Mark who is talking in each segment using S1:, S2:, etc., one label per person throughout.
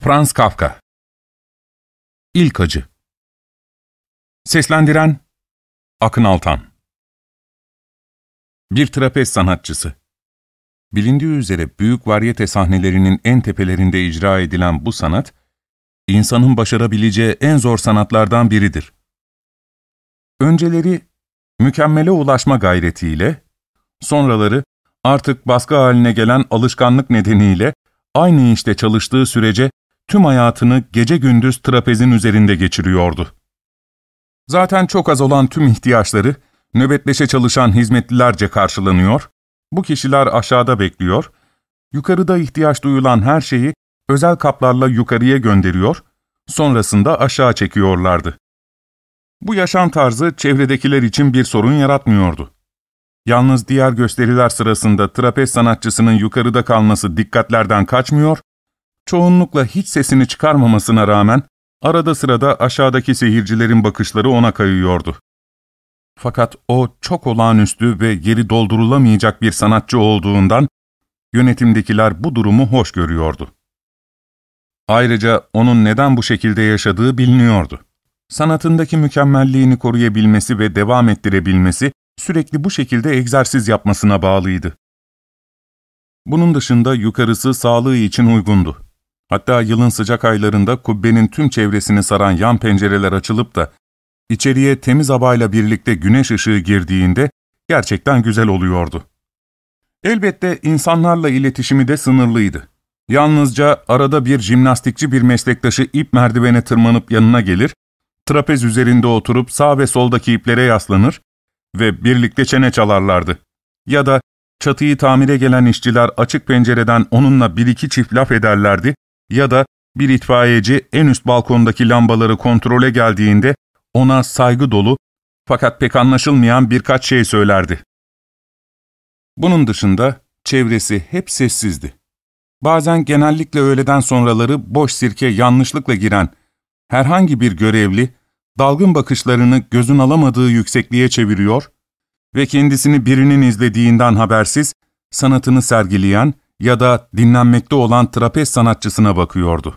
S1: Franz Kafka. İlk Acı. Seslendiren Akın Altan. Bir trapez sanatçısı. Bilindiği üzere büyük varyete sahnelerinin en tepelerinde icra edilen bu sanat, insanın başarabileceği en zor sanatlardan biridir. Önceleri mükemmele ulaşma gayretiyle, sonraları artık baskı haline gelen alışkanlık nedeniyle aynı işte çalıştığı sürece tüm hayatını gece gündüz trapezin üzerinde geçiriyordu. Zaten çok az olan tüm ihtiyaçları nöbetleşe çalışan hizmetlilerce karşılanıyor, bu kişiler aşağıda bekliyor, yukarıda ihtiyaç duyulan her şeyi özel kaplarla yukarıya gönderiyor, sonrasında aşağı çekiyorlardı. Bu yaşam tarzı çevredekiler için bir sorun yaratmıyordu. Yalnız diğer gösteriler sırasında trapez sanatçısının yukarıda kalması dikkatlerden kaçmıyor, çoğunlukla hiç sesini çıkarmamasına rağmen arada sırada aşağıdaki seyircilerin bakışları ona kayıyordu. Fakat o çok olağanüstü ve yeri doldurulamayacak bir sanatçı olduğundan yönetimdekiler bu durumu hoş görüyordu. Ayrıca onun neden bu şekilde yaşadığı biliniyordu. Sanatındaki mükemmelliğini koruyabilmesi ve devam ettirebilmesi sürekli bu şekilde egzersiz yapmasına bağlıydı. Bunun dışında yukarısı sağlığı için uygundu. Hatta yılın sıcak aylarında kubbenin tüm çevresini saran yan pencereler açılıp da içeriye temiz havayla birlikte güneş ışığı girdiğinde gerçekten güzel oluyordu. Elbette insanlarla iletişimi de sınırlıydı. Yalnızca arada bir jimnastikçi bir meslektaşı ip merdivene tırmanıp yanına gelir, trapez üzerinde oturup sağ ve soldaki iplere yaslanır ve birlikte çene çalarlardı. Ya da çatıyı tamire gelen işçiler açık pencereden onunla bir iki çift laf ederlerdi ya da bir itfaiyeci en üst balkondaki lambaları kontrole geldiğinde ona saygı dolu fakat pek anlaşılmayan birkaç şey söylerdi. Bunun dışında çevresi hep sessizdi. Bazen genellikle öğleden sonraları boş sirke yanlışlıkla giren herhangi bir görevli, dalgın bakışlarını gözün alamadığı yüksekliğe çeviriyor ve kendisini birinin izlediğinden habersiz, sanatını sergileyen ya da dinlenmekte olan trapez sanatçısına bakıyordu.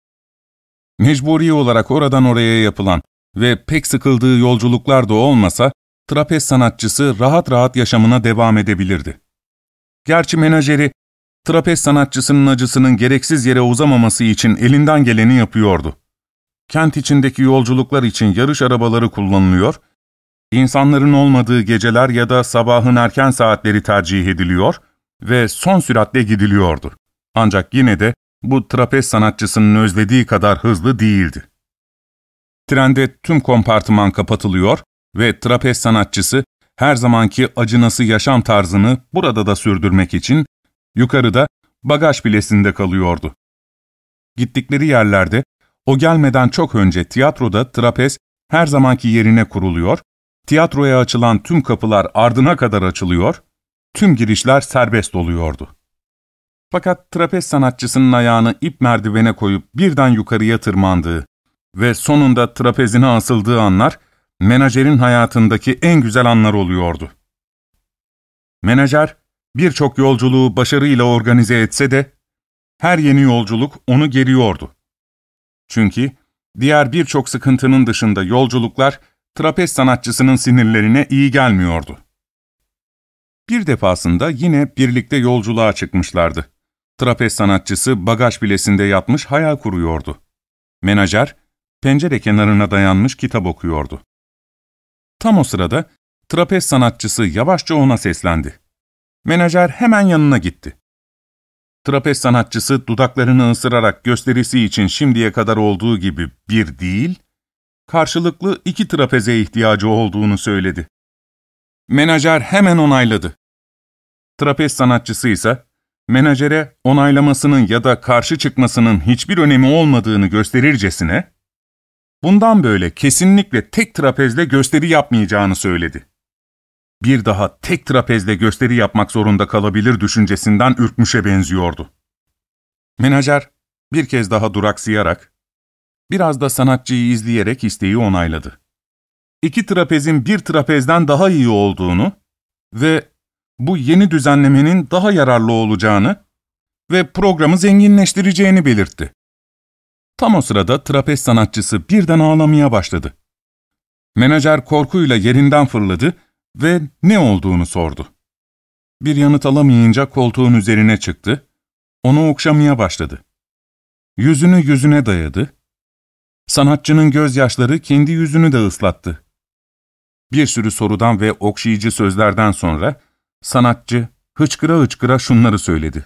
S1: Mecburi olarak oradan oraya yapılan ve pek sıkıldığı yolculuklar da olmasa, trapez sanatçısı rahat rahat yaşamına devam edebilirdi. Gerçi menajeri, trapez sanatçısının acısının gereksiz yere uzamaması için elinden geleni yapıyordu. Kent içindeki yolculuklar için yarış arabaları kullanılıyor, insanların olmadığı geceler ya da sabahın erken saatleri tercih ediliyor ve son süratle gidiliyordu. Ancak yine de bu trapez sanatçısının özlediği kadar hızlı değildi. Trende tüm kompartıman kapatılıyor ve trapez sanatçısı her zamanki acınası yaşam tarzını burada da sürdürmek için yukarıda bagaj bilesinde kalıyordu. Gittikleri yerlerde o gelmeden çok önce tiyatroda trapez her zamanki yerine kuruluyor, tiyatroya açılan tüm kapılar ardına kadar açılıyor, tüm girişler serbest oluyordu. Fakat trapez sanatçısının ayağını ip merdivene koyup birden yukarıya tırmandığı ve sonunda trapezine asıldığı anlar, menajerin hayatındaki en güzel anlar oluyordu. Menajer, birçok yolculuğu başarıyla organize etse de, her yeni yolculuk onu geriyordu. Çünkü diğer birçok sıkıntının dışında yolculuklar, trapez sanatçısının sinirlerine iyi gelmiyordu. Bir defasında yine birlikte yolculuğa çıkmışlardı. Trapez sanatçısı bagaj bilesinde yatmış hayal kuruyordu. Menajer, pencere kenarına dayanmış kitap okuyordu. Tam o sırada trapez sanatçısı yavaşça ona seslendi. Menajer hemen yanına gitti. Trapez sanatçısı dudaklarını ısırarak gösterisi için şimdiye kadar olduğu gibi bir değil, karşılıklı iki trapeze ihtiyacı olduğunu söyledi. Menajer hemen onayladı. Trapez sanatçısı ise menajere onaylamasının ya da karşı çıkmasının hiçbir önemi olmadığını gösterircesine, bundan böyle kesinlikle tek trapezle gösteri yapmayacağını söyledi. Bir daha tek trapezle gösteri yapmak zorunda kalabilir düşüncesinden ürkmüşe benziyordu. Menajer bir kez daha duraksayarak, biraz da sanatçıyı izleyerek isteği onayladı. İki trapezin bir trapezden daha iyi olduğunu ve bu yeni düzenlemenin daha yararlı olacağını ve programı zenginleştireceğini belirtti. Tam o sırada trapez sanatçısı birden ağlamaya başladı. Menajer korkuyla yerinden fırladı ve ne olduğunu sordu. Bir yanıt alamayınca koltuğun üzerine çıktı, onu okşamaya başladı. Yüzünü yüzüne dayadı. Sanatçının gözyaşları kendi yüzünü de ıslattı. Bir sürü sorudan ve okşayıcı sözlerden sonra sanatçı hıçkıra hıçkıra şunları söyledi.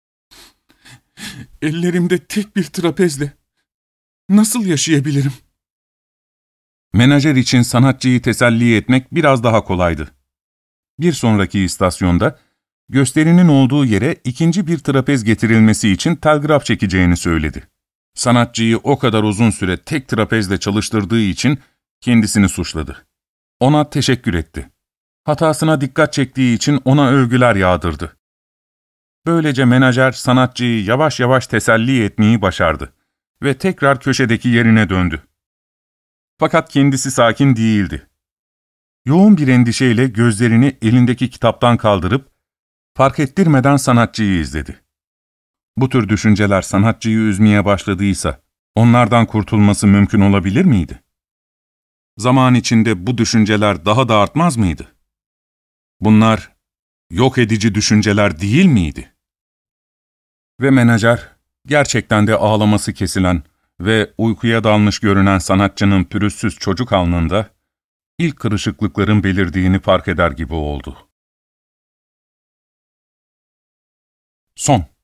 S1: "Ellerimde tek bir trapezle nasıl yaşayabilirim?" Menajer için sanatçıyı teselli etmek biraz daha kolaydı. Bir sonraki istasyonda gösterinin olduğu yere ikinci bir trapez getirilmesi için telgraf çekeceğini söyledi. Sanatçıyı o kadar uzun süre tek trapezle çalıştırdığı için kendisini suçladı. Ona teşekkür etti. Hatasına dikkat çektiği için ona övgüler yağdırdı. Böylece menajer sanatçıyı yavaş yavaş teselli etmeyi başardı ve tekrar köşedeki yerine döndü. Fakat kendisi sakin değildi. Yoğun bir endişeyle gözlerini elindeki kitaptan kaldırıp, fark ettirmeden sanatçıyı izledi. Bu tür düşünceler sanatçıyı üzmeye başladıysa, onlardan kurtulması mümkün olabilir miydi? Zaman içinde bu düşünceler daha da artmaz mıydı? Bunlar yok edici düşünceler değil miydi? Ve menajer, gerçekten de ağlaması kesilen ve uykuya dalmış görünen sanatçının pürüzsüz çocuk alnında, ilk kırışıklıkların belirdiğini fark eder gibi oldu. Son